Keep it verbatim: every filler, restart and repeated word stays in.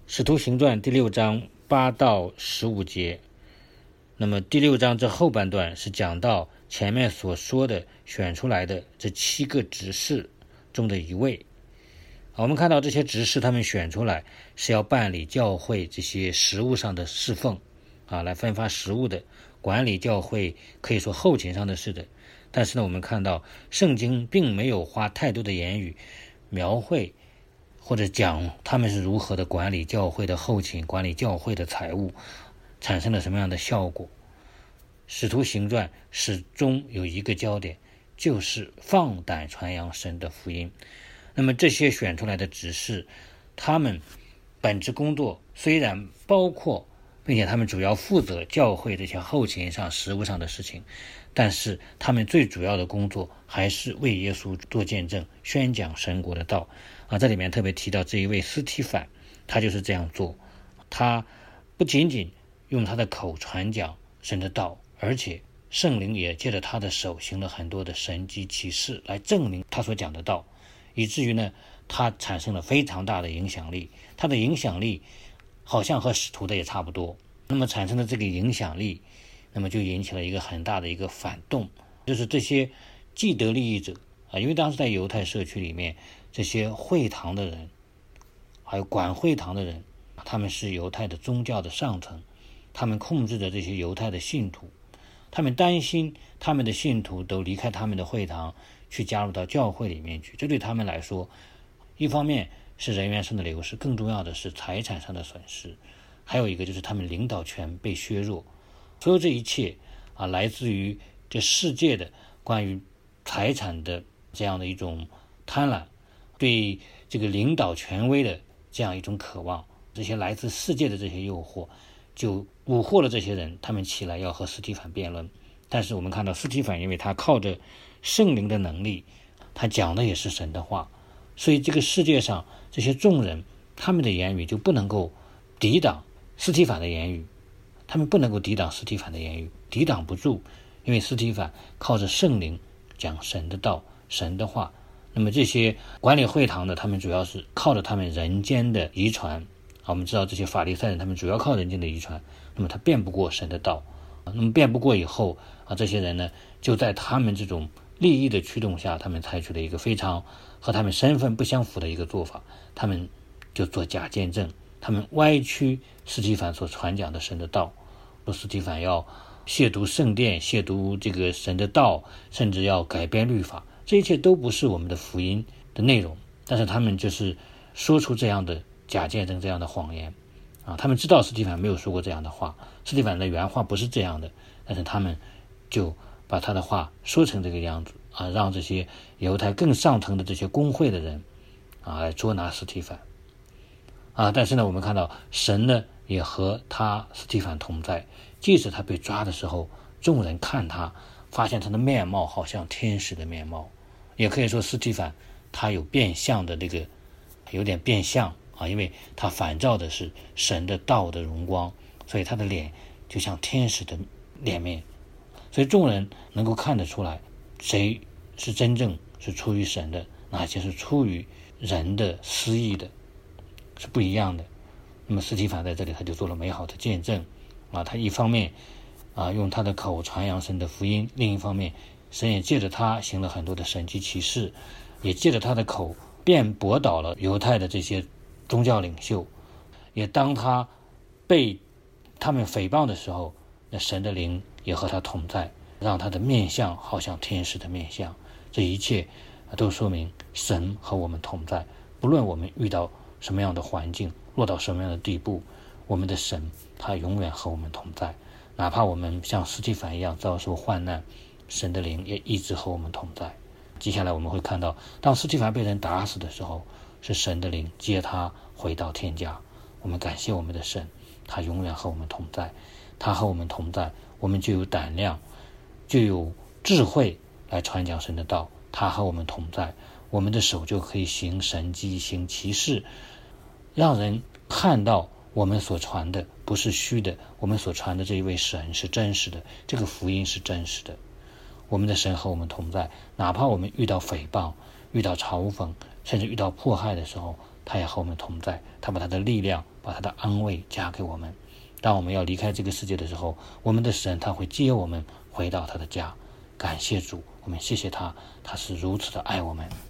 使徒行传第六章八到十五节。那么第六章这后半段是讲到前面所说的选出来的这七个执事中的一位。我们看到这些执事他们选出来是要办理教会这些实务上的侍奉啊，来分发食物的，管理教会可以说后勤上的事的。但是呢，我们看到圣经并没有花太多的言语描绘或者讲他们是如何的管理教会的后勤，管理教会的财务，产生了什么样的效果。使徒行传始终有一个焦点，就是放胆传扬神的福音。那么这些选出来的执事，他们本职工作虽然包括并且他们主要负责教会这些后勤上实务上的事情，但是他们最主要的工作还是为耶稣做见证，宣讲神国的道啊。这里面特别提到这一位司提反，他就是这样做。他不仅仅用他的口传讲神的道，而且圣灵也借着他的手行了很多的神迹奇事来证明他所讲的道，以至于呢他产生了非常大的影响力。他的影响力好像和使徒的也差不多。那么产生的这个影响力，那么就引起了一个很大的一个反动，就是这些既得利益者啊，因为当时在犹太社区里面，这些会堂的人还有管会堂的人，他们是犹太的宗教的上层，他们控制着这些犹太的信徒，他们担心他们的信徒都离开他们的会堂去加入到教会里面去，这对他们来说，一方面是人员上的流失，更重要的是财产上的损失，还有一个就是他们领导权被削弱。所有这一切啊，来自于这世界的关于财产的这样的一种贪婪，对这个领导权威的这样一种渴望，这些来自世界的这些诱惑就蛊惑了这些人，他们起来要和司提反辩论。但是我们看到司提反因为他靠着圣灵的能力，他讲的也是神的话，所以这个世界上这些众人他们的言语就不能够抵挡司提反的言语，他们不能够抵挡司提反的言语，抵挡不住，因为司提反靠着圣灵讲神的道神的话。那么这些管理会堂的，他们主要是靠着他们人间的遗传啊，我们知道这些法利赛人他们主要靠人间的遗传，那么他辩不过神的道，那么辩不过以后啊，这些人呢就在他们这种利益的驱动下，他们采取了一个非常和他们身份不相符的一个做法，他们就做假见证，他们歪曲司提反所传讲的神的道，说司提反要亵渎圣殿，亵渎这个神的道，甚至要改变律法，这一切都不是我们的福音的内容，但是他们就是说出这样的假见证，这样的谎言啊。他们知道司提反没有说过这样的话，司提反的原话不是这样的，但是他们就把他的话说成这个样子啊，让这些犹太更上层的这些公会的人啊来捉拿司提反啊。但是呢，我们看到神呢也和他司提反同在，即使他被抓的时候，众人看他发现他的面貌好像天使的面貌，也可以说司提反他有变相的这个有点变相啊，因为他反照的是神的道的荣光，所以他的脸就像天使的脸面，所以众人能够看得出来谁是真正是出于神的，哪些是出于人的私意的，是不一样的。那么司提反在这里他就做了美好的见证啊，他一方面啊用他的口传扬神的福音，另一方面神也借着他行了很多的神迹奇事，也借着他的口辩驳倒了犹太的这些宗教领袖。也当他被他们诽谤的时候，那神的灵也和他同在，让他的面相好像天使的面相。这一切都说明神和我们同在，不论我们遇到什么样的环境，落到什么样的地步，我们的神他永远和我们同在。哪怕我们像司提反一样遭受患难，神的灵也一直和我们同在。接下来我们会看到，当司提反被人打死的时候，是神的灵接他回到天家。我们感谢我们的神，他永远和我们同在，他和我们同在，我们就有胆量，就有智慧来传讲神的道。他和我们同在，我们的手就可以行神迹行奇事，让人看到我们所传的不是虚的，我们所传的这一位神是真实的，这个福音是真实的。我们的神和我们同在，哪怕我们遇到诽谤，遇到嘲讽，甚至遇到迫害的时候， 他也和我们同在，他把他的力量，把他的安慰加给我们。当我们要离开这个世界的时候，我们的神他会接我们回到他的家。感谢主，我们谢谢他，他是如此的爱我们。